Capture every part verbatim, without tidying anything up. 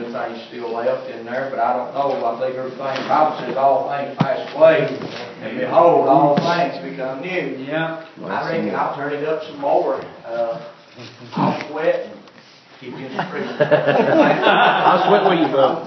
few things still left in there, but I don't know. I think everything, the Bible says all things pass away, and behold, all things become new. Yeah. I reckon I'll turn it up some more. Uh, I'll sweat and keep you in the street. I'll sweat with you, brother.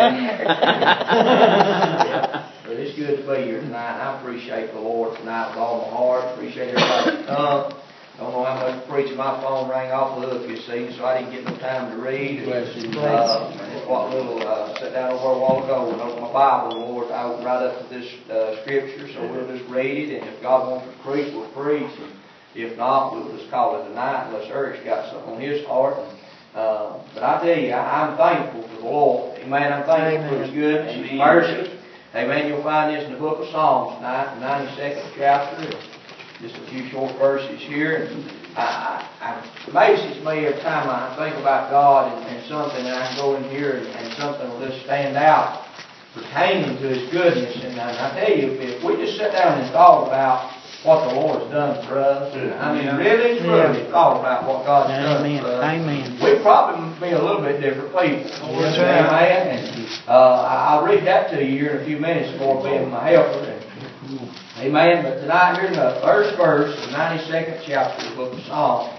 But it's good to be here tonight. I appreciate the Lord tonight with all my heart. Appreciate everybody that come. Don't know how much preaching. My phone rang off the hook, you see, so I didn't get no time to read. Uh, just what little, uh, sat down over a while ago and opened my Bible, the Lord, I opened right up to this uh, scripture, so we'll just read it, and if God wants to preach, we'll preach, and if not, we'll just call it a night, unless Eric's got something on his heart. And, uh, but I tell you, I, I'm thankful for the Lord. Amen. I'm thankful for His goodness, His mercy. Amen. You'll find this in the book of Psalms tonight, the ninety-second chapter. Just a few short verses here. And I, I, it amazes me every time I think about God and, and something, and I go in here and, and something will just stand out pertaining to His goodness. And I, I tell you, if we just sit down and thought about what the Lord's done for us, I mean, really, truly yeah. thought about what God's Amen. done for us, Amen. we'd probably be a little bit different people. Yes, Amen. And uh, I'll read that to you here in a few minutes for being my helper. And, amen. But tonight, here in the first verse of the ninety-second chapter of the book of Psalms.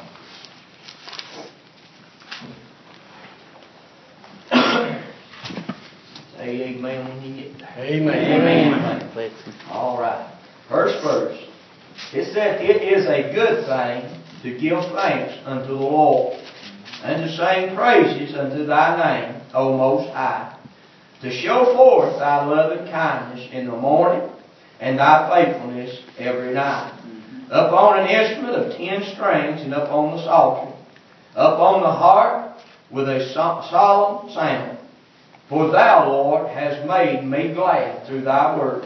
Say amen when you get there. Amen. Amen. amen. All right. First verse. It said, "It is a good thing to give thanks unto the Lord, and to sing praises unto Thy name, O Most High, to show forth Thy loving kindness in the morning, and Thy faithfulness every night. Mm-hmm. Upon an instrument of ten strings, and upon the psaltery, upon the harp with a solemn sound. For Thou, Lord, hast made me glad through Thy works.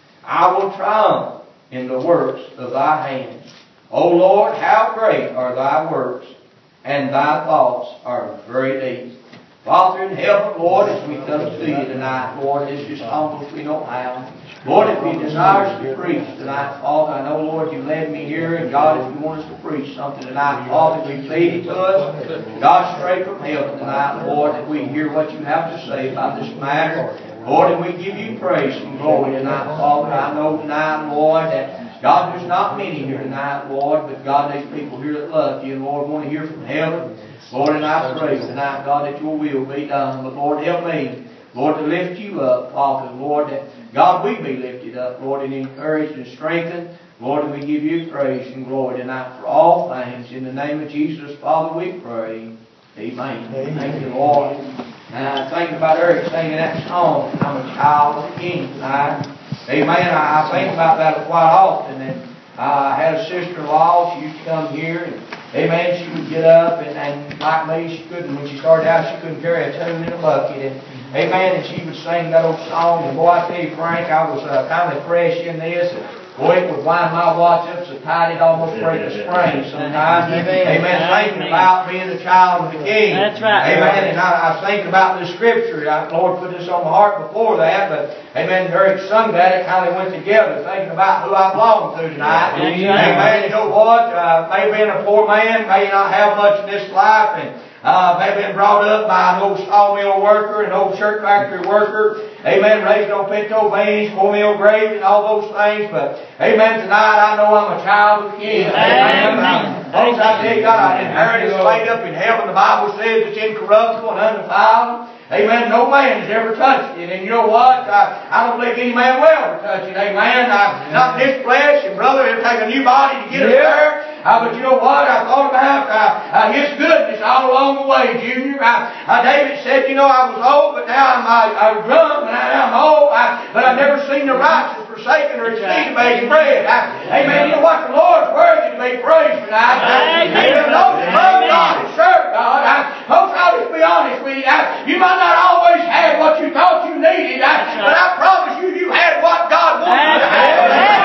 I will triumph in the works of Thy hands. O Lord, how great are Thy works, and Thy thoughts are very deep." Father in heaven, Lord, as we come to You tonight, Lord, it's just humble as we know how. Lord, if we desire to preach tonight, Father, I know, Lord, You led me here, and God, if You want us to preach something tonight, Father, we feed it to us. God, straight from heaven tonight, Lord, that we hear what You have to say about this matter. Lord, and we give You praise and glory tonight, Father. I know tonight, Lord, that God, there's not many here tonight, Lord, but God, there's people here that love You, and Lord, want to hear from heaven. Lord, and I pray tonight, God, that Your will be done. But Lord, help me, Lord, to lift You up, Father. Lord, that God, we be lifted up, Lord, and encouraged and strengthened. Lord, and we give You praise and glory tonight for all things. In the name of Jesus, Father, we pray. Amen. Amen. Thank You, Lord. And I think about Eric singing that song, "I'm a child of the King" tonight. Amen. I, I think about that quite often. And uh, I had a sister-in-law. She used to come here, and amen, she would get up, and, and like me, she couldn't, when she started out, she couldn't carry a tune in a bucket. And amen, and she would sing that old song. And boy, I tell you, Frank, I was uh, kind of fresh in this. And boy, it would wind my watch up so tight it almost break the spring sometimes. Amen. Amen. Thinking about being the child of the King. That's right. Amen. And I, I was thinking about the scripture. I, Lord put this on my heart before that, but amen, Eric sung that. It kind of went together, thinking about who I belong to tonight. Amen. Amen. You know what? Uh, maybe being a poor man, may not have much in this life, and uh, maybe been brought up by an old sawmill worker, an old shirt factory worker. Amen. Raised on pinto beans, cornmeal gravy, and all those things. But amen. Tonight I know I'm a child of the King. Amen. amen. Folks, I tell you, God, I inherited is laid up in heaven. The Bible says it's incorruptible and undefiled. Amen. No man has ever touched it. And you know what? I, I don't believe any man will ever touch it. Amen. I, not in this flesh. And brother, it'll take a new body to get it there. Uh, but you know what? I thought about uh, uh, His goodness all along the way, Junior. I, uh, David said, you know, I was old, but now I'm, I, I'm young, and I, I'm old. I, but I've never seen the righteous forsaken or his seed begging bread. I, amen. You know what? The Lord's worthy to be praised tonight. Amen. Amen. Those that love God and serve God. I, folks, I'll just be honest with you. I, you might not always have what you thought you needed, I, but I promise you, you had what God wanted you to have.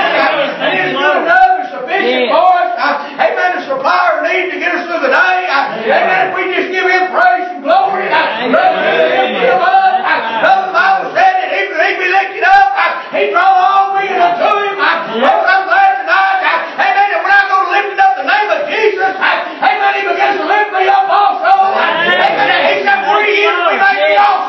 And it's good enough and sufficient for us. I, Amen. To supply our needs to get us through the day. I, amen. If we just give Him praise and glory, I, brother, He'll lift Him up. I, brother, the Bible said that He He be lifted up. I, He draw all men unto Him. I, folks, I'm glad tonight. I, amen. And when I go to lifting up the name of Jesus, I, amen, He begins to lift me up also. I, amen. He said, "Free is we make me also."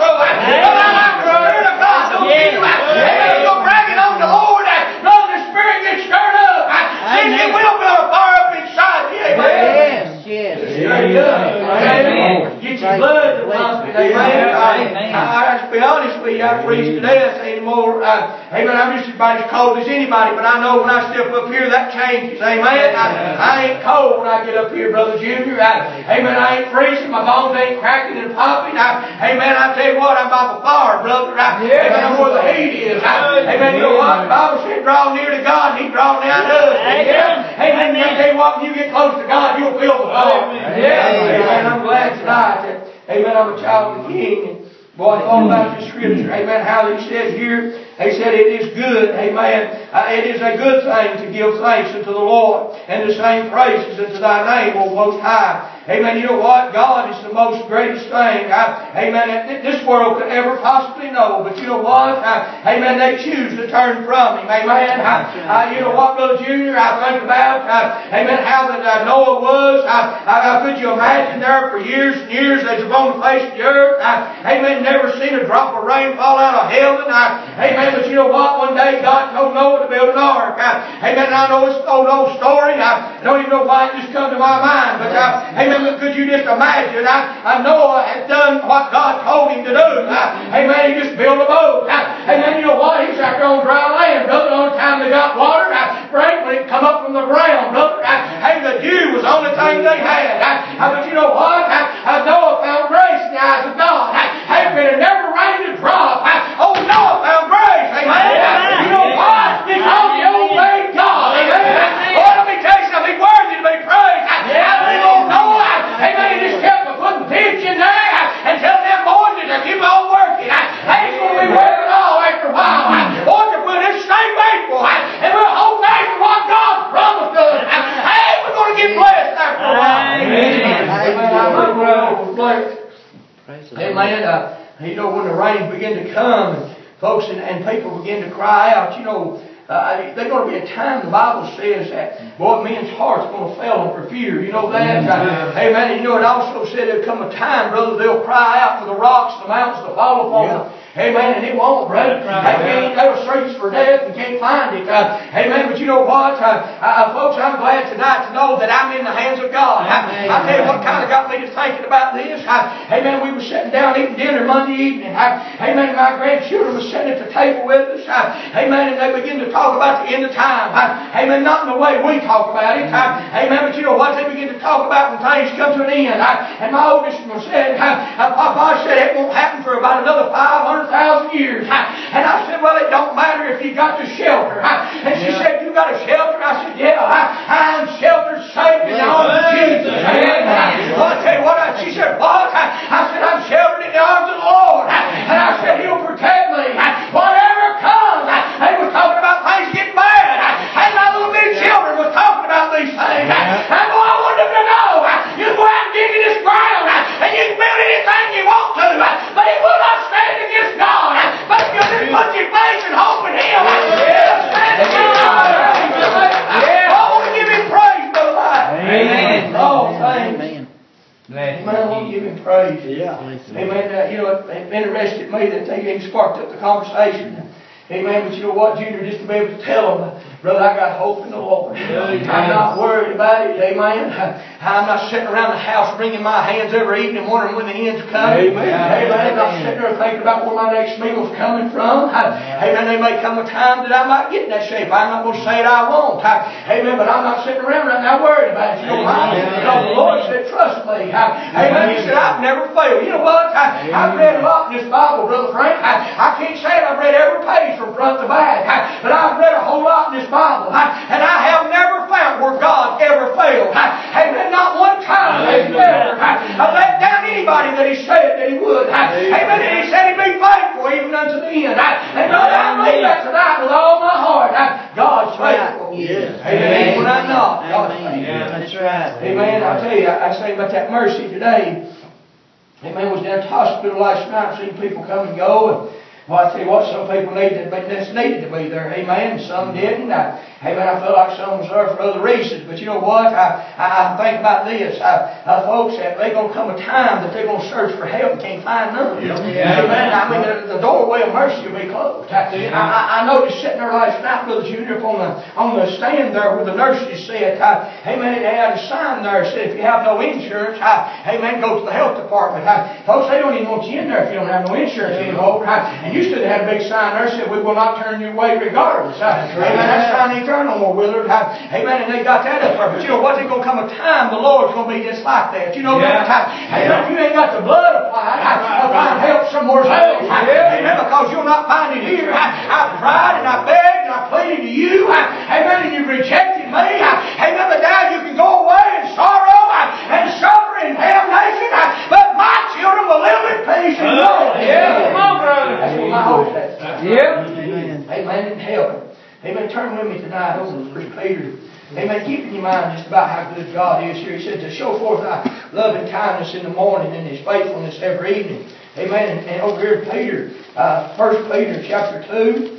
Amen. I, I, I, to be honest with you, I freeze to death anymore. Uh, amen. I'm just about as cold as anybody, but I know when I step up here, that changes. Amen. I, I ain't cold when I get up here, Brother Junior. I, amen. I ain't freezing. My bones ain't cracking and popping. I, amen. I tell you what, I'm by the fire, brother. I, yeah, amen. I'm where the heat is. I, amen. You know what? The Bible said, draw near to God, and He draw near to us. Amen. Amen. I tell you what, when you get close to God, you'll feel the fire. Yeah. Amen. I'm glad tonight that, amen, I'm a child of the King. And boy, it's all about the Scripture. Amen. How He said here, He said it is good. Amen. Uh, it is a good thing to give thanks unto the Lord and to sing praises unto Thy name, O Most High. Amen. You know what? God is the most greatest thing. I, amen. That this world could ever possibly know. But you know what? I, amen. They choose to turn from Him. Amen. I, I, you know what, Brother Junior? I think about, uh, amen, how that uh, Noah was. I, I, I, could you imagine there for years and years they were on the face of the earth? I, amen. Never seen a drop of rain fall out of heaven. I, amen. But you know what? One day God told Noah to build an ark. I, amen. I know it's an old, old story. I don't even know why it just come to my mind. But I, amen. Could you just imagine? I, I Noah had done what God told him to do. I, amen. He just built a boat. I, amen. You know what? He was out there on dry land, brother. The only time they got water, I, right when it come up from the ground, brother. I, hey, the dew was the only thing they had. I, I, but you know what? I, I Noah found grace in the eyes of God. I, hey, but it never rained a drop. I, oh, Noah found grace. Amen. Amen. You know why? Because he obeyed God. Amen. Well, let me tell you something. He's worthy to be praised. I, I believe on Noah. Amen. He just kept putting pitch in there and telling them boys to keep on working. Hey, it's going to be worth it all after a while. Boys, if we'll just stay faithful and we'll hold fast to what God promised us, hey, we're going to get blessed after a while. Amen. Amen. I think we're blessed. Amen. Uh, you know, when the rains begin to come, and folks and, and people begin to cry out, you know, Uh, there's going to be a time, the Bible says, that, boy, men's hearts are going to fail them for fear. You know that? Yeah. Amen. And you know, it also said there'll come a time, brother, they'll cry out for the rocks and the mountains to fall upon them. Yeah. Amen. And it won't, brother. They can't, they will search for death and can't find it. Uh, amen. But you know what? Uh, uh, folks, I'm glad tonight to know that I'm in the hands of God. I, I tell you what kind of got me to thinking about this. I, amen. We were sitting down eating dinner Monday evening. I, amen. My grandchildren were sitting at the table with us. I, amen. And they began to talk about the end of time. I, amen. Not in the way we talk about it. I, amen. But you know what? They begin to talk about when things come to an end. I, and my oldest one said, I, uh, Papa said it won't happen for about another five hundred thousand years. And I said, well, it don't matter if you got the shelter. And she yeah. said, you got a shelter? I said, yeah, I, I'm sheltered safe in the arms of Jesus. Amen. Well, I tell you what, I, she said, what? I, I said, I'm sheltered in the arms of the Lord. And I said, He'll protect me. Whatever comes. They were talking about things getting bad. And my little bitty children was talking about these things. And boy, I want them to know, you can go out and dig in this ground, and you can build anything you want to, but it will not stand against God. But if you just put your faith and hope in Him, it'll stand against God. I want to give Him praise, Brother Mike. Amen. Oh, thanks. Amen. Amen. I want to give Him praise. Yeah. Amen. Uh, you know, it interested me that they even sparked up the conversation. Amen. But you know what, Junior, just to be able to tell them, brother, I got hope in the Lord. Amen. I'm not worried about it. Amen. I'm not sitting around the house wringing my hands every evening wondering when the end's coming. Amen. Amen. I'm not sitting there thinking about where my next meal's coming from. Amen. There may come a time that I might get in that shape. I'm not going to say it I won't. Amen. But I'm not sitting around right now worried about it. You know why? Because the Lord said, trust me. Amen. He said, I've never failed. You know what? I've read a lot in this Bible, Brother Frank. I can't say it. I've read every page from front to back. But I've read a whole lot in this Bible. And I have never found where God ever failed. Amen. Not one time has He ever let down anybody that He said that He would. Amen. And He said He'd be faithful even unto the end. And brother, I believe that tonight with all my heart. God's faithful. Yes. Amen. When I'm not, God's faithful. That's right. Amen. I tell you, I was thinking about that mercy today. Amen. I was down at the hospital last night, seeing people come and go. And well, I tell you what, some people needed, but just needed to be there. Amen. And some didn't. I, Hey man, I feel like some was there for other reasons, but you know what? I, I, I think about this. I, uh, folks, that there's going to come a time that they're going to search for help and can't find none. Yep. Yeah. Amen. I mean, the, the doorway of mercy will be closed. I, I, I noticed sitting there last night, Brother Junior, up on the, on the stand there where the nurses said, uh, hey man, they had a sign there that said, if you have no insurance, uh, hey man, go to the health department. Uh, folks, they don't even want you in there if you don't have no insurance anymore. Uh, and used to they had a big sign there that said, we will not turn you away regardless. Uh, hey man, that sign ain't turned no more, Willard. Uh, hey man, and they got that up there. But you know what? There's going to come a time the Lord's going to be just like that. You know yeah. that? Hey man, if you ain't got the blood applied, I'll find help somewhere else. Yeah. Amen. Because you'll not find it here. I, I cried and I begged and I pleaded to you. Amen. And you rejected me. Amen. But now you can go away in sorrow and suffer in damnation. But my children will live in peace and joy. Yeah. Come on, brother. That's what my hope is. Yeah. Amen. Amen. And help him. Amen. Turn with me tonight over to First Peter. Amen. Keep in your mind just about how good God is here. He said to show forth thy love and kindness in the morning and His faithfulness every evening. Amen. And, and over here in Peter, uh, First Peter chapter two.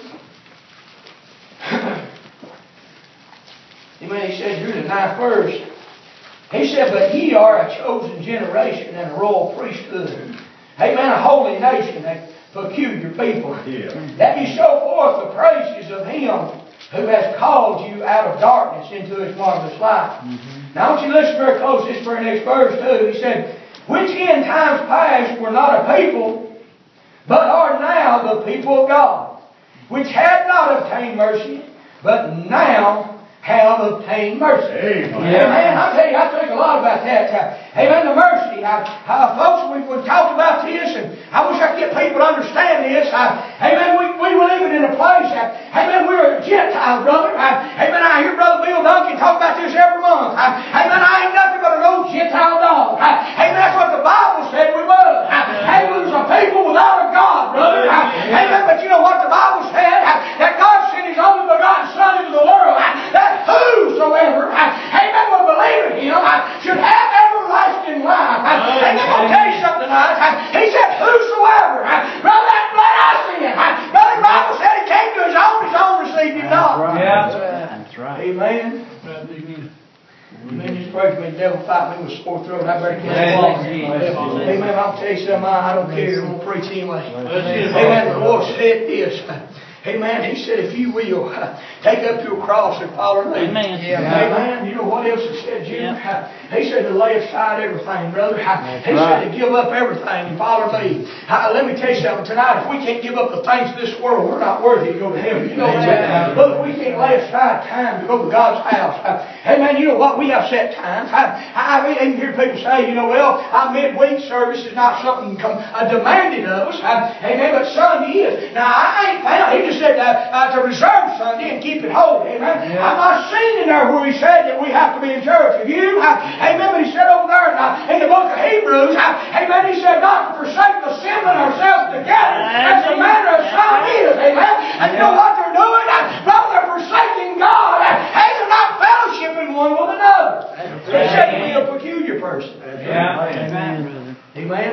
Amen. He said here in the ninth verse. He said, but ye are a chosen generation and a royal priesthood. Amen. A holy nation, a peculiar people. Yeah. That you show forth the praises of Him who has called you out of darkness into His marvelous light. Mm-hmm. Now I want you to listen very close. This very next verse too. He said, which in times past were not a people, but are now the people of God, which had not obtained mercy, but now have obtained mercy. Amen. Amen. I tell you, I think a lot about that. Uh, amen. The mercy. Uh, uh, folks, we, we've talked about this, and I wish I could get people to understand this. Uh, amen. We, we were living in a place. Uh, amen. We were a Gentile, brother. Uh, amen. I hear Brother Bill Duncan talk about this every month. Uh, amen. I ain't nothing but an old Gentile dog. Uh, amen. That's what the Bible said we was. Uh, amen. We was a people without a God, brother. Uh, amen. But you know what the Bible said? Uh, that God sent His only begotten Son into the world. Uh, that whosoever, amen, will believe in Him, should have everlasting life. And I'm going to tell you something tonight. He said, whosoever, brother, that blood I sin. Brother, the Bible said He came to His own, His own received Him not. Yeah, that's right. Amen. Amen. Just pray for me. The devil fight me with a sore throat. I better catch walk. Amen. I'll tell you something. I don't care. I'm going to preach anyway. Amen. The Lord said this. Amen. He said, if you will, uh, take up your cross and follow me. Amen. Yeah. Amen. You know what else He said, Jim? Yeah. He said to lay aside everything, brother. That's he right. said to give up everything and follow me. Uh, let me tell you something. Tonight, if we can't give up the things of this world, we're not worthy to go to heaven. You know that? But if we can't lay aside time to go to God's house. Uh, amen. You know what? We have set times. I, I, I even hear people say, you know, well, our midweek service is not something com- uh, demanded of us. Uh, amen. But Sunday is. Now, I ain't found. He just said uh, uh, to reserve Sunday and keep it holy. Amen. Yeah. I'm not seeing in there where He said that we have to be in church. If you, uh, amen, but He said over there in, uh, in the book of Hebrews, uh, amen, He said not to forsake the assembling ourselves together as the manner of some is. Amen. And you know what they're doing? Uh, brother, they're forsaking God. Uh, hey, they're not fellowshipping one with another. He said to be a peculiar person. Yeah. Amen. Amen.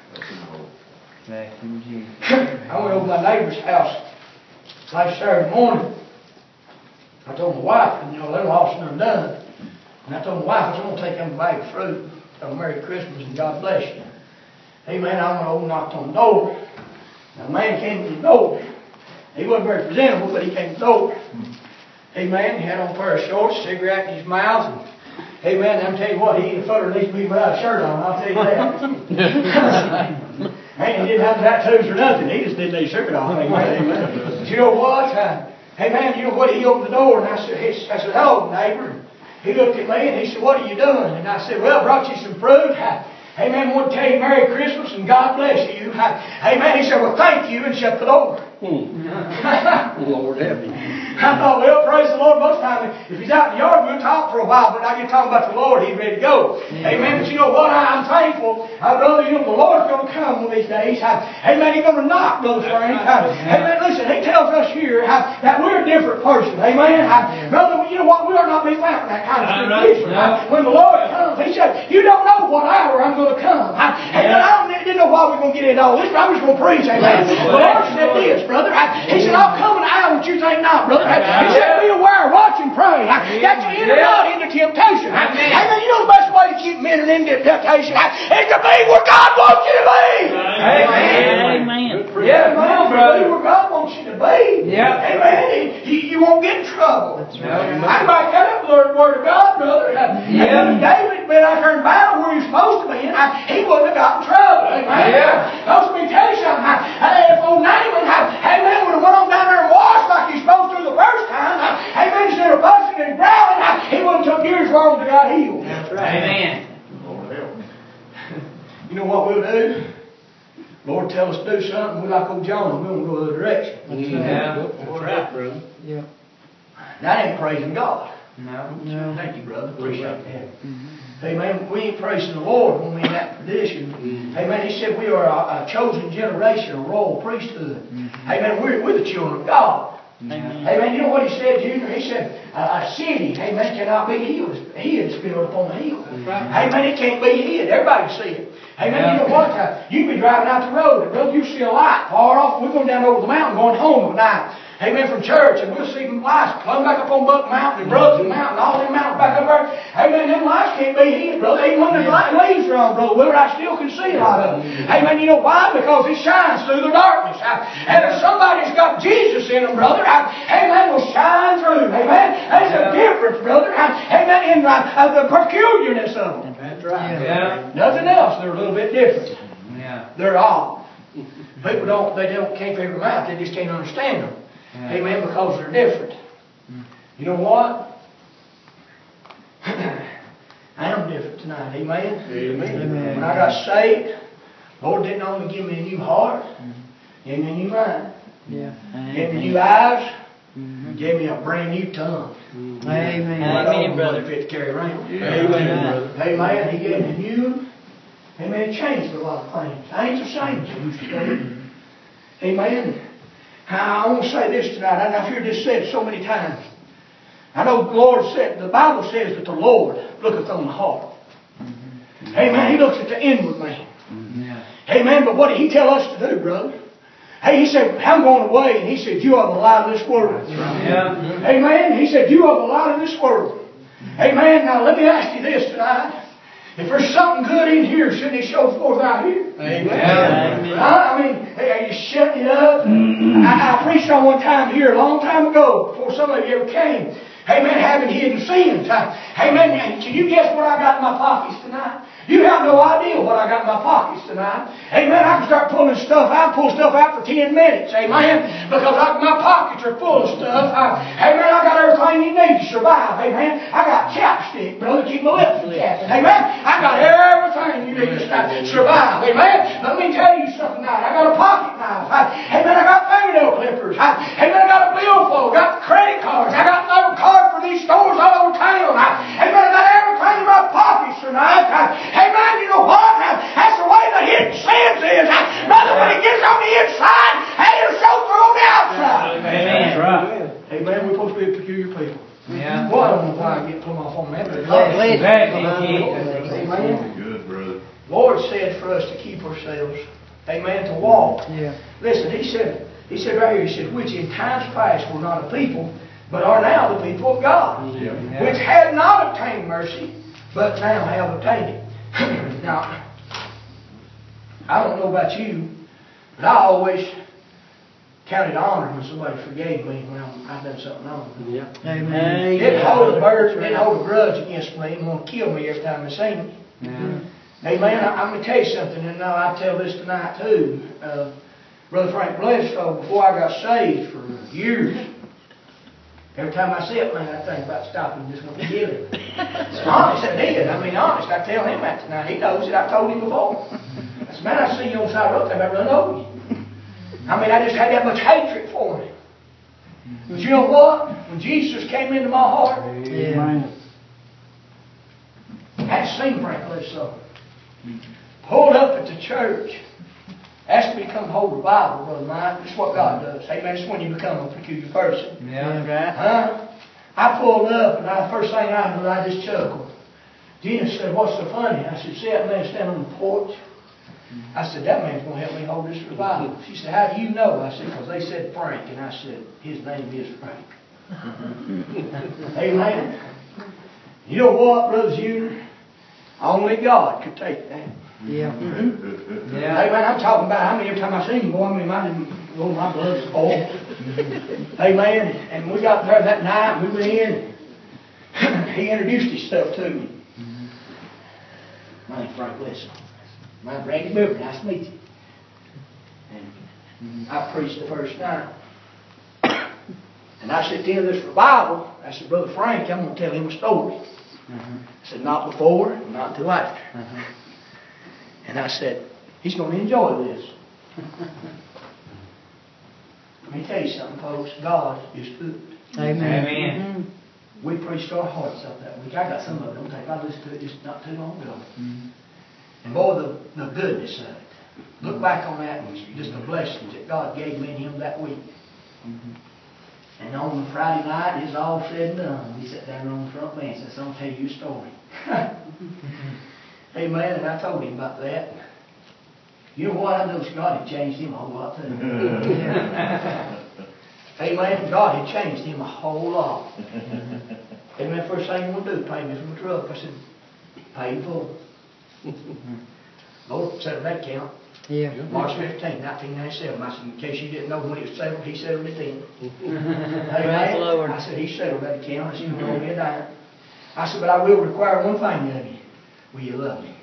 I went over to my neighbor's house last Saturday morning. I told my wife, you know, they're lost and they're done. And I told my wife, I said, I'm going to take them a bag of fruit. Have a Merry Christmas and God bless you. Amen. I went over and knocked on the door. Now, the man came to the door. He wasn't very presentable, but he came to the door. Amen. He had on a pair of shorts, cigarette in his mouth. And, amen. I'm telling you what, he ain't a footer needs to be without a shirt on. I'll tell you that. Man, he didn't have tattoos or nothing. He just didn't need a shirt on. Amen. But you know what? Uh, hey, man, you know what? He opened the door and I said, hey, I said, hello, neighbor. He looked at me and he said, what are you doing? And I said, well, I brought you some fruit. I, Amen. I want to tell you Merry Christmas and God bless you. Amen. He said, well, thank you, and shut the door. Hmm. Lord help me. I thought, well, praise the Lord. Most times, if he's out in the yard, we'll talk for a while. But I get talking about the Lord, he's ready to go. Yeah. Amen. But you know what? I, I'm thankful. I, brother, you know, the Lord's going to come one of these days. I, amen. He's going to knock, Brother Frank. I, amen. Listen, he tells us here I, that we're a different person. Amen. I, brother, you know what? We ought not be found in that kind of situation. Right. When the Lord comes, he said, you don't know what hour I'm going to come. I, amen. I don't, didn't know why we're going to get into all this, but I'm just going to preach. Amen. The Lord said this, brother. I, he said, I'll come in an hour that you think not, brother. I, he said, be aware. watch and pray. That you enter not into temptation. Amen. Amen. You know the best way to keep men into temptation is to be where God wants you to be. Amen. Amen. Yeah, man, be where God wants you to be. Yeah. Amen. You, you won't get in trouble. That's right. I might cut up the word of God, brother. Yeah. David, when I turned battle where he was supposed to be, I, he wouldn't have got in trouble. Amen. Yeah. Now, let me tell you something. Hey, if old Naaman, hey, man, would have went on down there and washed like he's supposed to the first time, hey, man, instead of fussing and growling, he wouldn't have took years long to got healed. That's right. Amen. You know what we'll do? Lord tell us to do something, we like old John, we won't go the other direction. That's yeah. Right. That's right, brother. Yeah. That ain't praising God. No. No. Thank you, brother. Appreciate that. Mm-hmm. Hey, man, we ain't praising the Lord when we in that position. Mm-hmm. Hey, man, he said we are a, a chosen generation, a royal priesthood. Mm-hmm. Hey, man, we're, we're the children of God. Amen. Hey, man, you know what he said, Junior? He said, uh, a city, hey, man, cannot be healed. Hid is built upon a hill. Right. Hey, man, it can't be hid. Everybody can see it. Hey, man, yeah. You know what? Uh, you can be driving out the road, and brother, you see a light far off. We're going down over the mountain, going home at night. Hey, man, from church, and we'll see them lights plumb back up on Buck Mountain, and Brothers Mountain, all them mountains back up there. Hey, man, them lights can't be hid, brother. Even when the light leaves are on, brother Willard, I still can see a lot of them. Hey, man, you know why? Because it shines through the darkness. And if somebody's got Jesus in them, brother, hey, man, will shine through. Hey, man, there's a difference, brother. Hey, man, in uh, the peculiarness of them. That's right. Yeah. Nothing else. They're a little bit different. Yeah. They're odd. People don't, they don't, can't figure them out. They just can't understand them. Yeah. Amen, because they're different. Mm. You know what? I am different tonight. Amen? Amen. Amen. When I got saved, Lord didn't only give me a new heart, mm-hmm. Gave me a new mind. Yeah. Gave me new eyes. Mm-hmm. Gave me a brand new tongue. Mm-hmm. Amen. Amen, brother. Fit to carry around. Yeah. Amen, brother. Amen. He gave me a new. Amen. It changed a lot of things. I ain't the same as I used to be. Amen. I want to say this tonight. I've heard this said so many times. I know the Lord said, the Bible says that the Lord looketh on the heart. Mm-hmm. Amen. He looks at the inward man. Mm-hmm. Yeah. Amen. But what did He tell us to do, brother? Hey, He said, I'm going away. And He said, you are the light of this world. That's right. Yeah. Amen. He said, you are the light of this world. Mm-hmm. Amen. Now let me ask you this tonight. If there's something good in here, shouldn't it show forth out here? Amen. Amen. I mean, hey, are you shutting it up? Mm-hmm. I, I preached on one time here a long time ago, before some of you ever came. Amen. Having hidden sins. Amen. Can you guess what I got in my pockets tonight? You have no idea what I got in my pockets tonight. Amen. I can start pulling stuff out, pull stuff out for ten minutes. Amen. Because I, my pockets are full of stuff. I, amen. I got everything you need to survive. Amen. I got chapstick, brother, to keep my lips from chapping. Amen. I got everything you need to survive. Amen. Let me tell you something tonight. I got a pocket knife. I, amen. I got fingernail clippers. I, amen. I got a billfold. I got credit cards. I got a card for these stores all over town. I, amen. I got everything in my pockets tonight. I, amen. You know what? That's the way the hidden sins is. Brother, when it gets on the inside, hey, it'll show through on the outside. Amen. That's right. Amen. We're supposed to be a peculiar people. Yeah. Well, I don't know why I get plumb off on that. But Amen. Good, brother. Lord said for us to keep ourselves, amen, to walk. Yeah. Listen, He said, He said right here, He said, which in times past were not a people, but are now the people of God, yeah. Yeah. Which had not obtained mercy, but now have obtained it. Now, I don't know about you, but I always counted honor when somebody forgave me when I've done something wrong. Yeah. Amen. Didn't hold a burden, didn't hold a grudge against me and want to kill me every time they see me. Yeah. Amen. I, I'm going to tell you something, and now I tell this tonight too. Uh, Brother Frank Bledsoe, before I got saved for years, every time I see it, man, I think about stopping and just want to kill him. Honest, I did. I mean, honest. I tell him that tonight. He knows it. I told him before. I said, man, I see you on the side of the road. I run over you. I mean, I just had that much hatred for him. But you know what? When Jesus came into my heart, yeah. I had to sing Frank Bledsoe. Pulled up at the church. Asked me to come hold the Bible, Brother Mike. That's what God does. Amen. That's when you become a peculiar person. Yeah, right. Huh? I pulled up, and I, first thing I did, I just chuckled. Gina said, what's so funny? I said, see that man standing on the porch? I said, that man's going to help me hold this revival. She said, how do you know? I said, because they said Frank. And I said, his name is Frank. Amen. You know what, Brother Junior? Only God could take that. Yeah. Mm-hmm. Yeah. Amen. I'm talking about how many every time I see him, boy, I mean, my, oh, my blood's cold. Amen. And we got there that night, we went in. He introduced himself to me. My name's Frank Wilson. My name's Randy Milton. Nice to meet you. And I preached the first time. And I said, at the end of this revival, I said, Brother Frank, I'm going to tell him a story. Uh-huh. I said, not before, not until after. Uh-huh. And I said, he's going to enjoy this. Let me tell you something, folks. God is good. Amen. Amen. We preached our hearts out that week. I got some of it. Don't think I listened to it just not too long ago. Mm-hmm. And boy, the, the goodness of it. Look back on that and just the blessings that God gave me and him that week. Mm-hmm. And on the Friday night, it's all said and done. We sat down on the front bench and said, I'm going to tell you a story. Amen. And I told him about that. You know what? I noticed God had changed him a whole lot too. Amen. God had changed him a whole lot. Amen. First thing he wanted to do, pay me for my truck. I said, pay in full. Lord settled that count. Yeah. March fifteenth, nineteen ninety-seven. I said, in case you didn't know when it was settled, he settled it then. Amen. Lord. I said, he settled that account. I said, you owe me a dime. I said, but I will require one thing of you. Will you love me?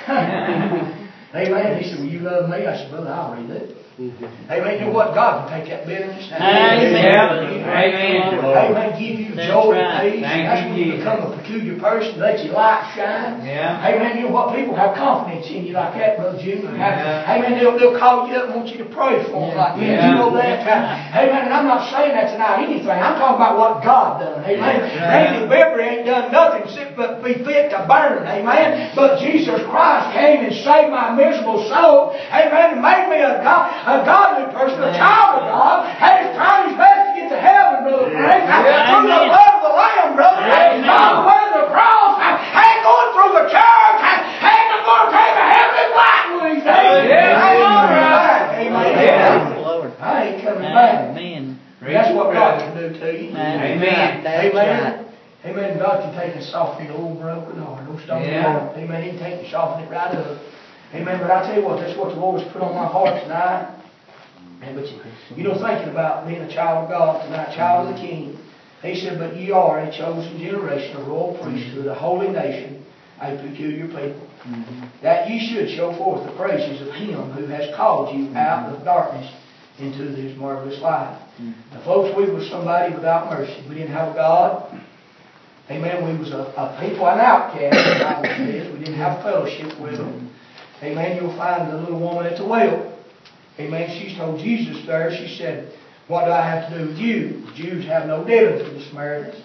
Amen. He said, will you love me? I said, brother, I already do. Mm-hmm. Amen. You know what? God can take that bitterness. Amen. Amen. Amen. Amen. Give you That's joy right. and peace. Thank That's you, when you Jesus. become a peculiar person. Let your light shine. Yeah. Amen. You know what? People have confidence in you like that, Brother Junior. Yeah. Amen. They'll, they'll call you up and want you to pray for them yeah. like that. Yeah. You know that? Uh, amen. And I'm not saying that tonight anything. I'm talking about what God done. Amen. Yeah. Randy Beverly ain't done nothing except but be fit to burn. Amen. But Jesus Christ came and saved my miserable soul. Amen. And made me a, God, a godly person. A child of God, and he's trying his best to get to heaven, Brother Frank. Yeah. Through the blood of the Lamb, Brother. Yeah. Not the way of the cross. I ain't going through the church. I ain't going to take a heavenly flight with these days. Yeah. I ain't coming back. Amen. Yeah. Lord. I ain't coming back. Amen. That's what God can do to you. Amen. Amen. Amen. Amen. God can take and soften the old broken heart. Don't stop yeah. it. Amen. He can take and soften it right up. Amen. But I tell you what, that's what the Lord's put on my heart tonight. And but you, you know, thinking about being a child of God tonight, child of the King. He said, but ye are a chosen generation, a royal priesthood, a holy nation, a peculiar people. Mm-hmm. That ye should show forth the praises of Him who has called you out of darkness into His marvelous light. Mm-hmm. Now, folks, we were somebody without mercy. We didn't have a God. Amen. We was a, a people, an outcast, the Bible says. We didn't have fellowship with them. Amen. You'll find the little woman at the well. Amen. She told Jesus there, she said, what do I have to do with you? The Jews have no dealings with the Samaritans.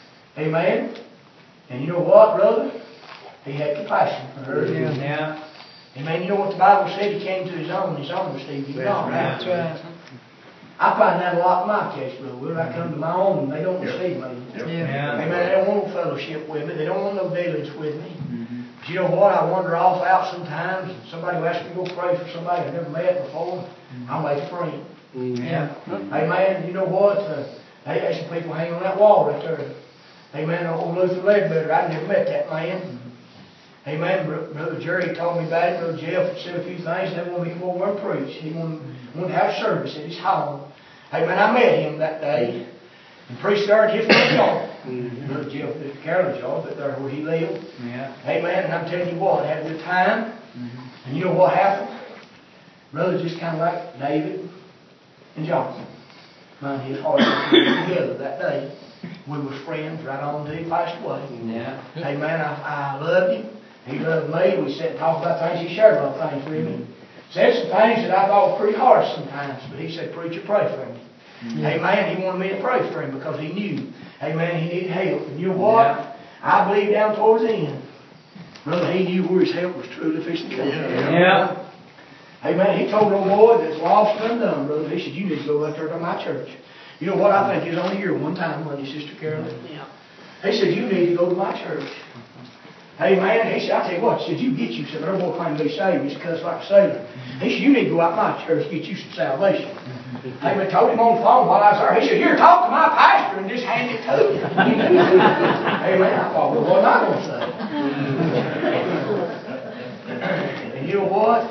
Amen. And you know what, brother? He had compassion for her. Yeah. yeah. Amen. You know what the Bible said? He came to his own. His own received him not. Right. That's right. I find that a lot in my case, brother. When I come to my own, they don't yep. receive me. Yep. Yeah. Amen. They don't want no fellowship with me. They don't want no dealings with me. Mm-hmm. But you know what? I wander off out sometimes. And somebody will ask me to go pray for somebody I've never met before. Mm-hmm. I'll make a friend. Mm-hmm. Yeah. Mm-hmm. Amen. You know what? Uh, hey, there's some people hanging on that wall right there. Amen. Old Luther Ledbetter. I never met that man. Mm-hmm. Amen. Brother Jerry told me about it. Brother Jeff said a few things. They wanted me to come over and preach. He wanted, wanted to have service at his home. Amen. I met him that day and preached there at his front yard. Mm-hmm. Brother Jeff did Carolyn's yard, but there where he lived. Yeah. Amen. And I'm telling you what, I had a good time. Mm-hmm. And you know what happened? Brother just kind of like David and Jonathan. Man, his heart was together that day. We were friends right on until he passed away. Yeah. Amen. I, I loved him. He loved me. We sat and talked about things. He shared a lot of things with me. Said some things that I thought were pretty harsh sometimes. But he said, preacher, pray for me. Mm-hmm. Amen. He wanted me to pray for him because he knew, amen, he needed help. And you know what? Yeah. I believe down towards the end, brother, he knew where his help was truly fixing to come. Yeah. yeah. Amen. He told old boy that's lost and undone, brother. He said, you need to go out there to my church. You know what? I think he was only here one time, wasn't he, Sister Carolyn? Yeah. He said, you need to go to my church. Hey man, he said, I tell you what, he said, you get you some, their boy claimed to be saved, he's cussed like a sailor. He said, you need to go out my church and get you some salvation. Hey man, told him on the phone while I was there. He said, here, talk to my pastor and just hand it to him. Hey man, I thought, well, what am I going to say? And you know what?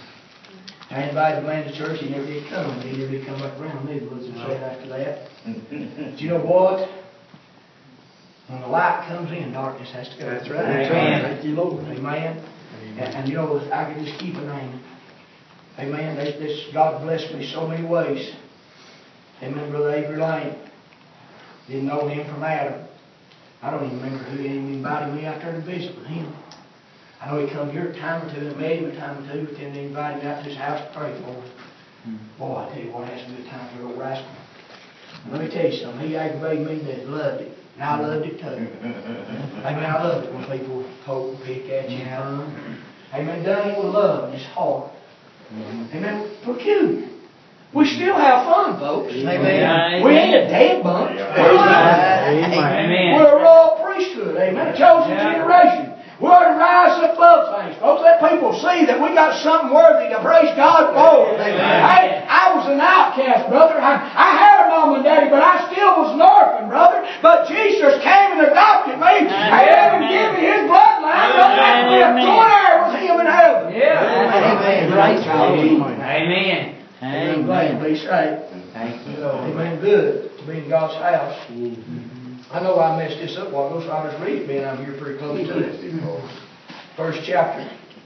I invited the man to church, he never did come. He never did come back around. Maybe was said after that. But you know what? When the light comes in, darkness has to go. That's right. Amen. Thank you, Lord. Amen. And, and you know, I could just keep a name. Amen. This, this God blessed me so many ways. Amen. Brother Avery Lane. Didn't know him from Adam. I don't even remember who even invited me out there to visit with him. I know he come here a time or two and met him a time or two, but then he invited me out to his house to pray for him. Boy, I tell you what, it has to be a time for a little rascal. Let me tell you something. He aggravated me that loved it. And I loved it too. Amen. I loved it when people poke and pick at you and fun. Amen. Done it with love and his heart. Amen. Peculiar. We still have fun, folks. Amen. We ain't a dead bunch. We're alive. Amen. We're a royal priesthood. Amen. A chosen generation. We ought to rise above things, folks. Let people see that we got something worthy to praise God for. Hey, I was an outcast, brother. I, I had a mom and daddy, but I still was an orphan, brother. But Jesus came and adopted me. Amen. And gave me His bloodline. I'm going to be a joint heir with Him in heaven. Yeah. Amen. Praise God. Amen. I'm glad to be saved. Thank you, Lord. Amen. Good to be in God's house. I know I messed this up a while ago, so I'll just read it, man. I'm here pretty close to it. First chapter.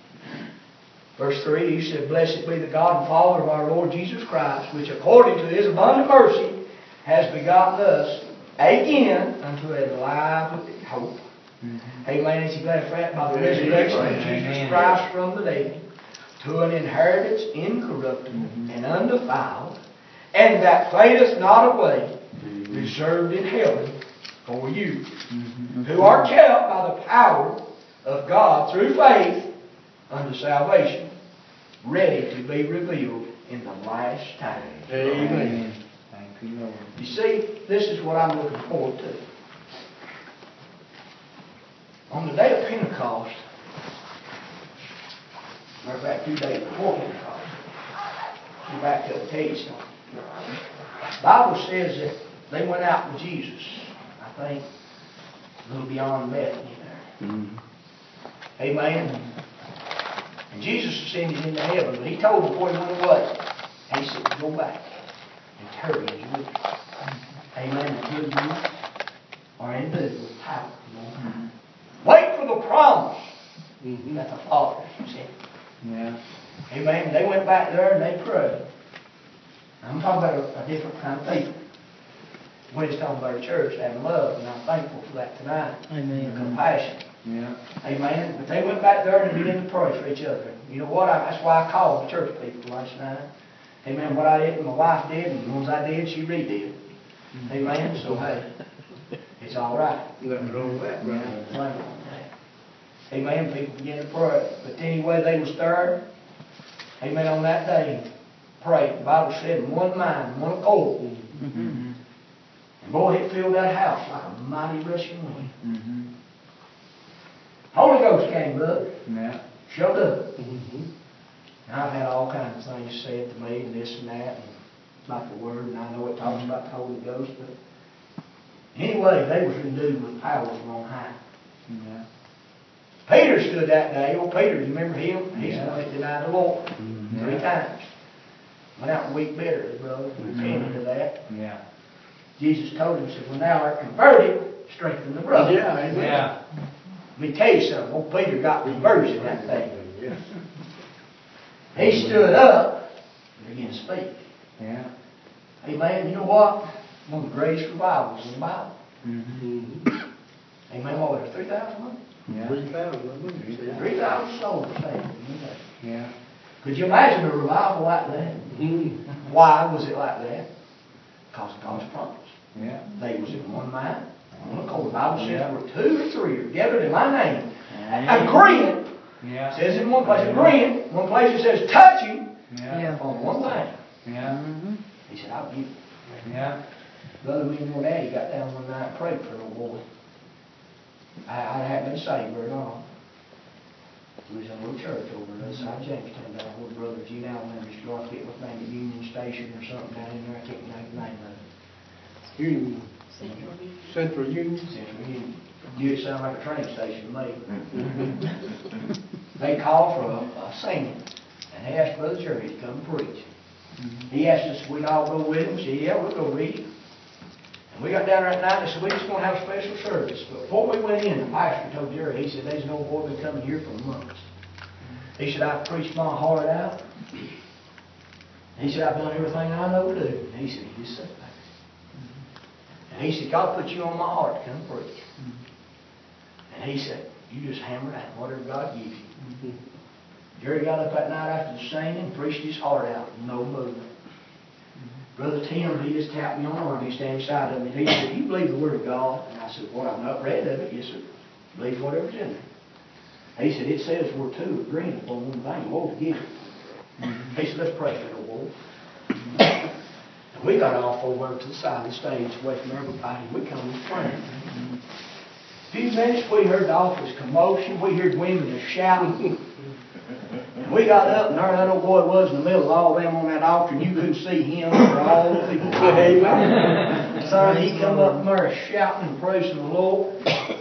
Verse three, he said, Blessed be the God and Father of our Lord Jesus Christ, which according to His abundant mercy has begotten us again unto a lively hope. Mm-hmm. Amen. Is He glad for that? By the resurrection of Jesus Christ from the dead, to an inheritance incorruptible mm-hmm. and undefiled, and that fadeth not away, mm-hmm. reserved in heaven for you, mm-hmm. who are kept by the power of God through faith unto salvation, ready to be revealed in the last time. Amen. Thank you, Lord. You see, this is what I'm looking forward to. On the day of Pentecost, matter of fact, two days before Pentecost, go back to the text. The Bible says that they went out with Jesus, I think, a little beyond Bethany there. Mm-hmm. Amen. And Jesus ascended into heaven, but He told them before He went away, and He said, go back and tarry as you will. Amen. Until you are endued with power. Mm-hmm. Wait for the promise mm-hmm. that the Father has sent. Yeah. Amen. They went back there and they prayed. I'm talking about a, a different kind of people. We're just talking about a church having love, and I'm thankful for that tonight. Amen. And compassion. Yeah. Amen. But they went back there and began to pray for each other. You know what? I, that's why I called the church people last night. Amen. What I did, and my wife did, and the ones I did, she redid. Mm-hmm. Amen. So, hey, it's all right. Nothing wrong with that, brother. Yeah. Amen. People began to pray. But anyway, they were stirred. Amen. On that day, prayed. The Bible said, in one mind, one accord. Mm-hmm. And boy, it filled that house like a mighty rushing wind. Mm-hmm. Holy Ghost came, brother. Yeah. Showed up. Mm-hmm. And I've had all kinds of things said to me, and this and that, and about the Word, and I know it talks about the Holy Ghost, but anyway, they was endued with power from on high. Yeah. Peter stood that day. Old Peter, you remember him? He's yeah. the one that denied the Lord mm-hmm. three times. Went out and wept bitterly, brother, and repented mm-hmm. of that. Yeah. Jesus told him, said, when thou art converted, strengthen the brother. Yeah, amen. Yeah. Let me tell you something. Old Peter got conversion that day. Yeah. He stood up and began to speak. Yeah. Amen. You know what? One of the greatest revivals in the Bible. Mm-hmm. Amen. What was it? three thousand? Yeah. three thousand. three thousand souls saved. Yeah. Could you imagine a revival like that? Mm-hmm. Why was it like that? Because of God's promise. Yeah. They was in one mind. One accord. The Bible says yeah. where two or three are gathered in my name. Yeah. Agreeing. Yeah. It says in one place agreeing. One place it says touching. Yeah. On one thing. Yeah. Mm-hmm. He said, I'll give it. Yeah. Brother, me and your daddy got down one night and prayed for a little boy. I, I hadn't been saved very long. We was in a little church over on the other side of Jamestown, down where Brother Gene Allen and Mister Garfield was named the Union Station or something down in there. I can't remember the name of it. Union. Central Union. Central Union. You sound like a train station to me. They called for a, a singing, and they asked Brother Jerry to come preach. He asked us if we'd all go with him. We said, yeah, we'll go read him. And we got down there that night and they said, we're just going to have a special service. But before we went in, the pastor told Jerry, he said, there's an old boy been coming here for months. He said, I've preached my heart out. He said, I've done everything I know to do. And he said, he just said that. And he said, God put you on my heart to come preach. And he said, you just hammer it out, whatever God gives you. Jerry got up that night after the singing and preached his heart out. No movement. Brother Tim, he just tapped me on the arm. He standing beside of me. And he said, do you believe the Word of God? And I said, well, I've not read of it. Yes, sir. Believe whatever's in there. He said, it says we're two agreeing upon one thing. Woe to give it. He said, let's pray for the Lord. And we got off over to the side of the stage away from everybody. We come and praying. A few minutes, we heard the office commotion. We heard women shouting. And we got up, and there that old boy was in the middle of all them on that altar, and you couldn't see him for all the people. Amen. So he come up there shouting and praising the Lord.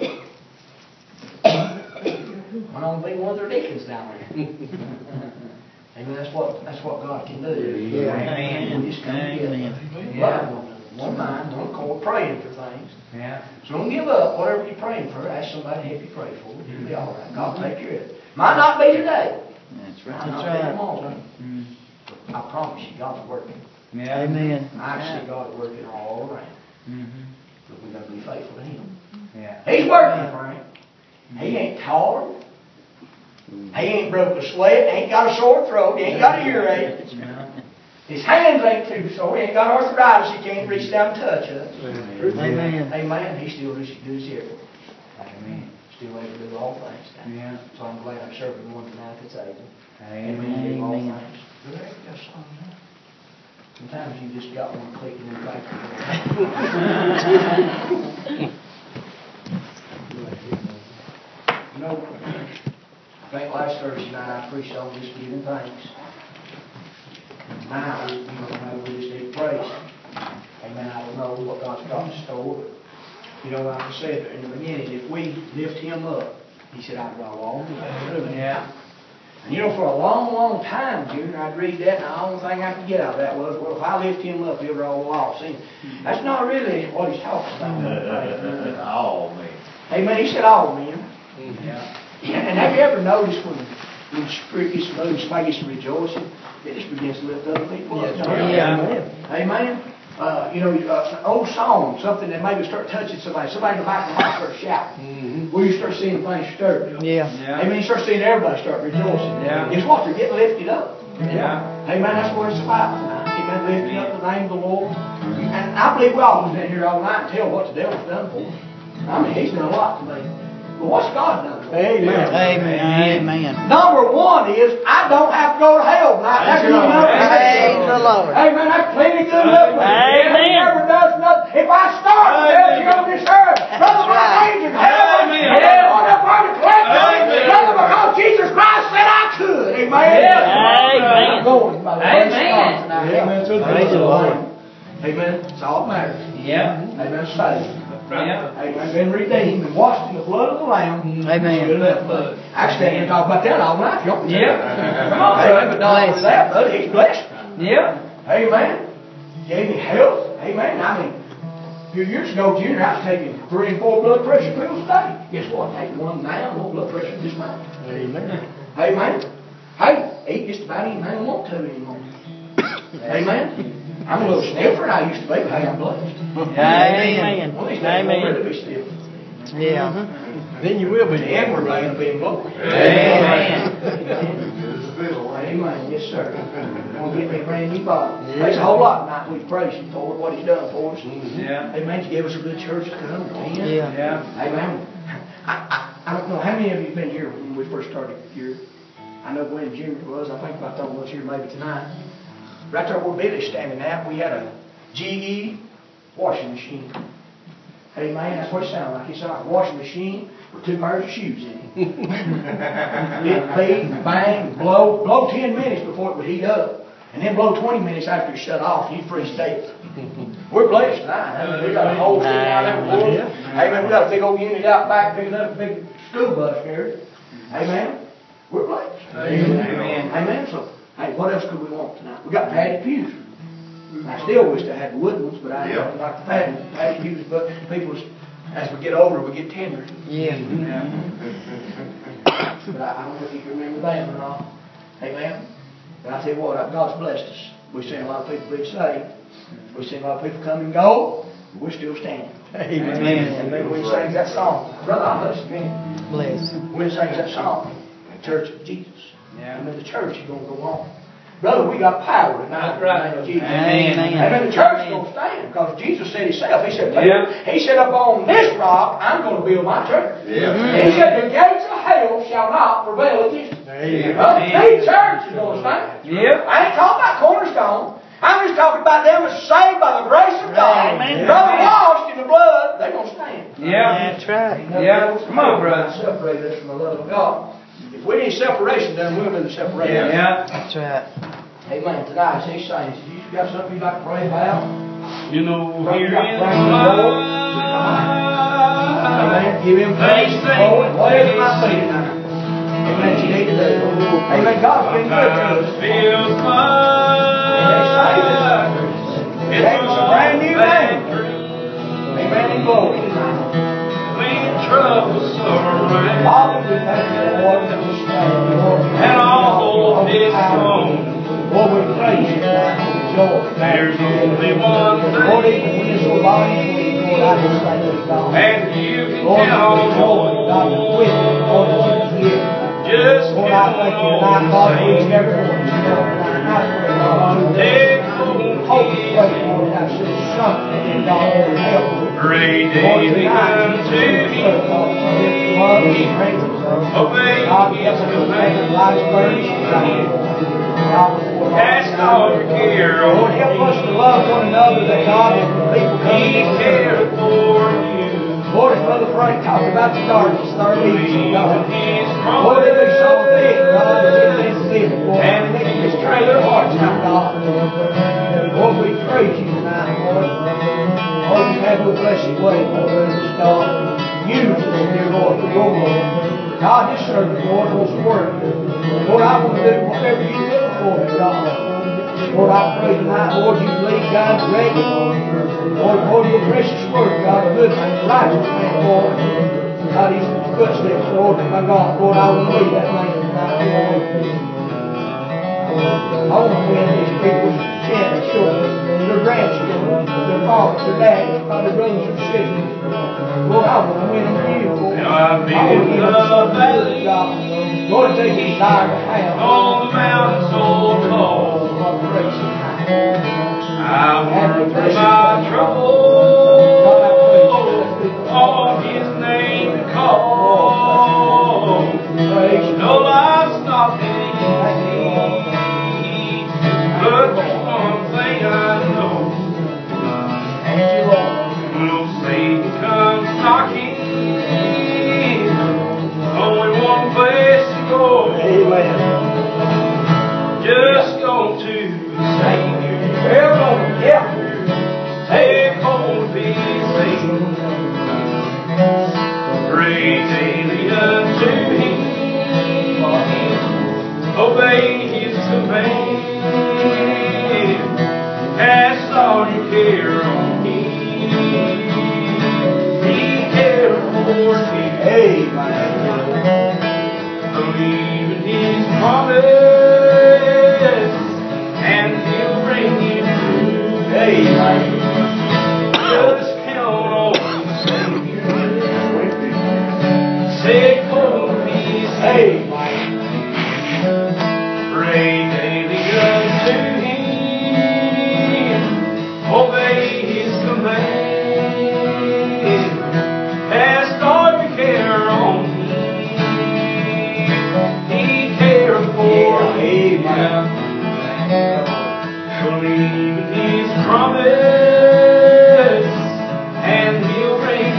Went on to be one of their deacons down there. Amen. That's what that's what God can do. Yeah. Amen. We just come together. Love one another. One mind, one accord, praying for things. Yeah. So don't give up. Whatever you're praying for, ask somebody to help you pray for it. It'll be all right. God will take care of it. Might not be today. That's Might right. not be tomorrow. Mm. I promise you, God's working. Yeah. Amen. I see God working all around. Mm-hmm. But we got to be faithful to Him. Yeah. He's working, Frank. He ain't tired. He ain't broke a sweat. Ain't got a sore throat. He ain't got a earache. His hands ain't too sore. He ain't got arthritis. He can't reach down and touch us. Amen. Amen. He still does his here for us. Amen. Still able to do all things. Yeah. So I'm glad I'm serving one tonight that's able. Amen. Amen. To do all Amen. things. Good. Yes, son. Sometimes you just got one clicking in the back. You know, I think last Thursday night I preached on just giving thanks. Now, you know, we just need praise. Amen. I don't know what God's got in store. You know, like I said in the beginning, if we lift Him up, He said, I'd draw all men. Yeah. And you know, for a long, long time, Junior, I'd read that, and the only thing I could get out of that was, well, if I lift Him up, He'll draw all men. That's not really what He's talking about. All men. Amen. He said all men. Yeah. And have you ever noticed when, when the Spirit gets moved, somebody gets to rejoicing, it just begins to lift other people up? Yeah. Amen. Amen. Uh, you know, uh, an old song, something that maybe start touching somebody. Somebody in the back of the house start shouting. Mm-hmm. Well, you start seeing things stir. Yeah. Yeah. Amen. You start seeing everybody start rejoicing. Yeah. Guess what? They're getting lifted up. Yeah. Amen. That's what it's about tonight. Amen. Lifting up the name of the Lord. And I believe we all have been here all night and tell what the devil's done for us. I mean, he's done a lot to me. But what's God done for us? Amen. Amen. Amen. Number one is, I don't have to go to hell tonight. That's good enough. Praise the Lord. Amen. That's plenty good enough. Amen. He never does nothing. If I start to tell you on this earth, brother, my name's in heaven. Amen. They're going up on the collect Amen. brother, because Jesus Christ said I could. Amen. Amen. I'm going, brother. Amen. Praise God tonight. Amen. Praise the Lord. Amen. That's all that matters. Yeah. Amen. Saved. Yeah. Amen. Been redeemed and washed in the blood of the Lamb. Amen. Good enough, bud. Actually, I can talk about that all night. Y'all. Yeah. Come on, amen. But not only that, bud, He's blessed me. Yeah. Amen. Gave me health. Amen. I mean, a few years ago, Junior, I was taking three and four blood pressure pills a day. Guess what? Take one now, no blood pressure this month. Amen. Amen. Hey, eat just about anything I want to anymore. Amen. I'm a little sniffer than I used to be, but hey, I'm blessed. Amen. One of these days, I'm Amen. ready to be still. Yeah. Then you will be. The end we're going to be in glory. Amen. Amen. Yes, sir. I'm going to get me a brand new body. There's a whole lot tonight we've praised Him for what He's done for us. Yeah. Amen. You gave us a good church to come to. Yeah. Yeah. Amen. I, I, I don't know how many of you have been here when we first started here. I know when Junior was. I think about those was here maybe tonight. Right there where Billy's standing at, we had a G E washing machine. Hey man, that's what it sounds like. It sounds like a washing machine with two pairs of shoes in it. It beat, bang, blow, blow ten minutes before it would heat up. And then blow twenty minutes after it shut off, you freeze to death. We're blessed tonight. I mean, we got a whole thing out there with us. Amen. We got a big old unit out back picking up a big school bus here. Amen. We're blessed. Amen. Amen. So, hey, what else could we want tonight? We got padded pews. I still wish I had the wooden ones, but I don't like the padded, padded pews. But people, as we get older, we get tender. Yeah. But I, I don't know if you can remember them or not. Amen. But I tell you what, God's blessed us. We've seen a lot of people be saved. We've seen a lot of people come and go. But we're still standing. Amen. Amen. Amen. When he sings that song, brother, I'll bless you. Bless. When he sings that song, the Church of Jesus. Yeah. Amen. The church is going to go on. Brother, we got power tonight. Right. Jesus. Amen. Amen. The church is going to stand because Jesus said himself. He said, yeah. He said, upon this rock, I'm going to build my church. Yeah. He said, the gates of hell shall not prevail against it. Amen. The church is going to stand. Yeah. I ain't talking about cornerstone. I'm just talking about them that's saved by the grace of God. Amen. Brother, washed in the blood, they're going to stand. Yeah. That's right. Yeah. Come on, brother. Separate us from the love of God. If we need separation, then we'll do the separation. Yeah. That's right. Amen. Tonight, as he sings, if you got something you'd like to pray about, You know, here here in my amen. Give him praise and glory. Whatever it might be tonight. Amen. You need to do. Amen. God's been good to us. feels It ain't a brand new name. Amen. And glory tonight. when troubles surround Father, we thank you, Lord, that we stand, Lord. and all is gone. Lord, we praise you tonight for joy. There's only one Lord, thing, even when this whole body's weak, Lord, I just thank you, God. and you can Lord, count for joy, God, the on. wisdom, Lord, that you give. Just Lord, I thank you tonight, God, for each and every one. Lord, tonight, I pray, God, you take hope and pray, Lord, that there's something in God that will help. Pray Lord, daily tonight, unto we pray, God, that you lift them up, strengthen them. obey God, his help them to make command. life's burdens light. God, before Cast all your care on Lord, help us to love one another, that God, that when people come He to us, cared for you. Lord, as Brother Frank talked about the darkness in our leaves, oh God. His Lord, it is so thick, God, that it is thick, Lord. And And they can just tear their hearts out, God. Lord, we praise you tonight, Lord. Oh, you have your blessed way, Lord, in this God. Use us, dear Lord, for your glory. God, this service, Lord, wants to work. Lord, I want to do whatever you put before me, God. Lord, I pray tonight, Lord, you lead, guide, direct. Lord, Lord, your precious word, God, a good man, righteous man, Lord. God, his footsteps, Lord, my God, Lord, I want to be that man tonight, Lord. I want to win these people's chance, children, their grandchildren, their fathers, their daddies, God, their brothers and sisters. Lord, I want to win them for you, Lord. I want to give them something good, God. Lord, if they desire to have, on the mountain so cold, oh, what praise tonight. I work through my God, I trouble praise you. on His name to call. Praise you. No life's not easy, but there's one thing I know. Thank you, Lord. When Satan comes knocking, only one place to go. Amen. Just go to the Savior. Well, Lord, yeah. Take hold of His hand. Pray daily unto Him. Obey His command. Cast all your care on Him. He cares for you. Amen. Believe in His promise, and He'll bring you through. Amen. Just count on the Savior. Take hold of His hand. Pray daily unto Him. Obey His command. Cast all your care on Him. He cares for you. Believe in His promise, and He'll bring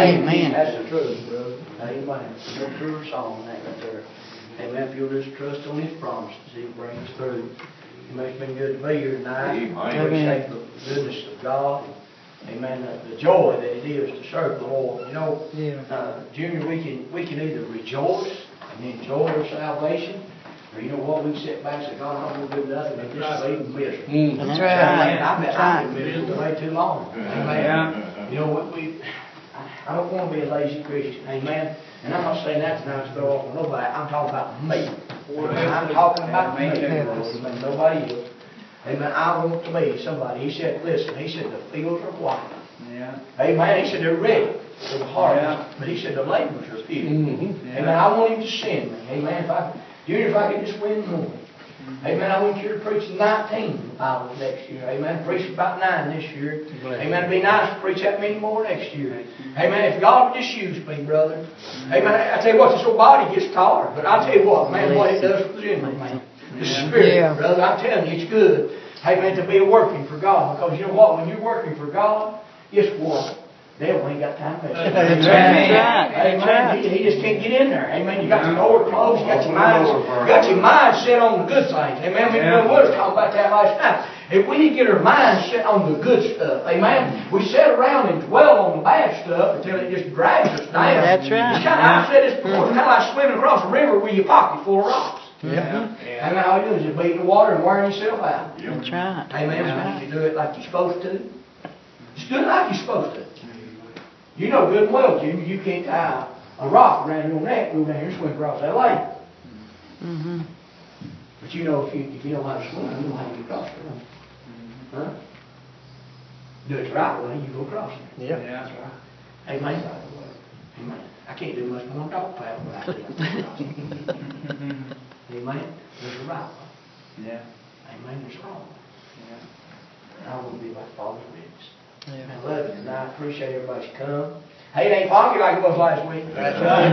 Amen. That's the truth, brother. Amen. No truer song than that right there. Amen. If you'll just trust on His promises, He'll bring us through. Amen. It's been good to be here tonight. I appreciate the goodness of God. Amen. The, the joy that it is to serve the Lord. You know, Yeah. uh, Junior, we can we can either rejoice and enjoy our salvation, or you know what, we can sit back and say, God, I'm not going to do nothing but just leave and miserable. Mm. That's Amen. right. I've been, That's I've been right. miserable way too long. Amen. You know what, we, I don't want to be a lazy Christian. Amen. And I'm not saying that tonight to throw off on nobody. I'm talking about me. Amen. I'm talking about me. Amen. Nobody else. Amen. I want to be somebody. He said, listen, he said, the fields are white. Yeah. Amen. He said, they're ready for the harvest. But he said, the laborers are few. Mm-hmm. Amen. I want him to send me. Amen. If I, Junior, if I could just win more. Amen. I want you to preach nineteen Bibles next year. Amen. Preach about nine this year. Amen. It'd be nice to preach that many more next year. Amen. If God would just use me, brother. Amen. I tell you what, this old body gets tired. But I tell you what, man, what it does for the inner man. The Spirit, Yeah. brother. I'm telling you, it's good. Amen. To be working for God. Because you know what? When you're working for God, guess what? The devil ain't got time to mess with you. That's right. Amen. He, he just can't get in there. Amen. You got your door closed. You got your mind, you got your mind set on the good things. Amen. We yeah. was talking about that last night. If we need to get our mind set on the good stuff, amen. We sit around and dwell on the bad stuff until it just drags us down. That's right. It's kind of, I've said this before. It's kind of like swimming across a river with your pocket full of rocks. Yeah. Yeah. Amen. All you do is just beat in the water and wearing yourself out. That's right. Amen. That's right. You do it like you're supposed to. Just do it like you're supposed to. You know good and well, Jimmy, you can't tie a rock around your neck, go down here and swim across that lake. Mm-hmm. But you know, if you if you know how to swim, you know how to get across it. Huh? Do it the right way, you go across it. Yeah. Yeah. That's right. Amen. Amen. I can't do much more than dog paddle, but I do. Amen. There's the right way. Yeah. Amen. There's the wrong way. Yeah. I want to be like Father's witness. Yeah. I love you tonight. I appreciate everybody's come. Hey, it ain't foggy like it was last week. That's right.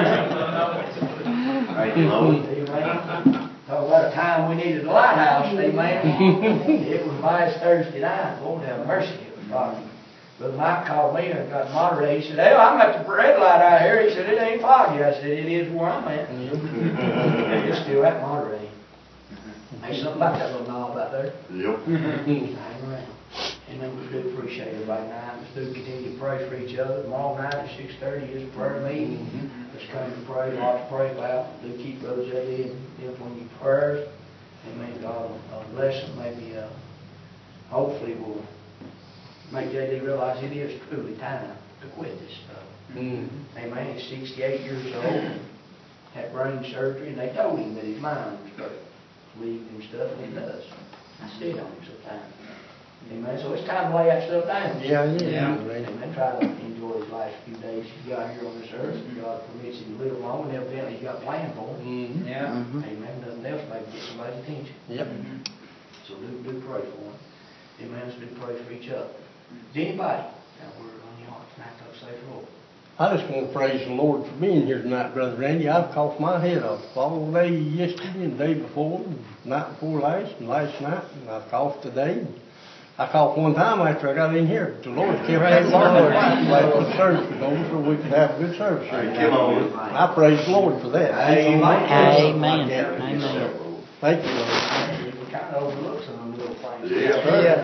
Right, amen. Talk about a time we needed a lighthouse, amen. It was last Thursday night. Lord have mercy, it was foggy. Brother Mike called me and got moderated. He said, hey, I'm at the red light out here. He said, it ain't foggy. I said, it is where I'm at. It's still at moderated. Hey, something about that little knob out there. Yep. Hang around. Amen. We do appreciate everybody tonight. Let's do continue to pray for each other. Tomorrow night at six thirty is a prayer meeting. Mm-hmm. Let's come to pray. Lots to pray about. Do keep Brother J D and them on your prayers. Amen. God will bless them. Maybe, uh, hopefully, we'll make J D realize it is truly time to quit this stuff. Mm-hmm. Amen. He's sixty-eight years old. Had brain surgery, and they told him that his mind was going to leave and stuff, and it does. I see it on him sometimes. Amen. So it's time to lay that stuff down. Yeah, yeah. Amen. Try to enjoy his last few days he's got here on this earth. Mm-hmm. God permits him to live long, and evidently he's got a plan for him. Mm-hmm. Yeah. Mm-hmm. Amen. Nothing else maybe get somebody's attention. Yep. Mm-hmm. So do, do pray for him. Amen. Let's do pray for each other. Is anybody got a word on your heart tonight to say for the Lord? I just want to praise the Lord for being here tonight, Brother Randy. I've coughed my head off all day yesterday and the day before, and night before last, and last night, and I've coughed today. I coughed one time after I got in here, but the Lord kept that Lord after the service was over so we could have a good service here. I praise the Lord for that. Amen. Amen. Amen. Thank you, Lord. We kind of overlook some of them little things. Yeah. Yeah.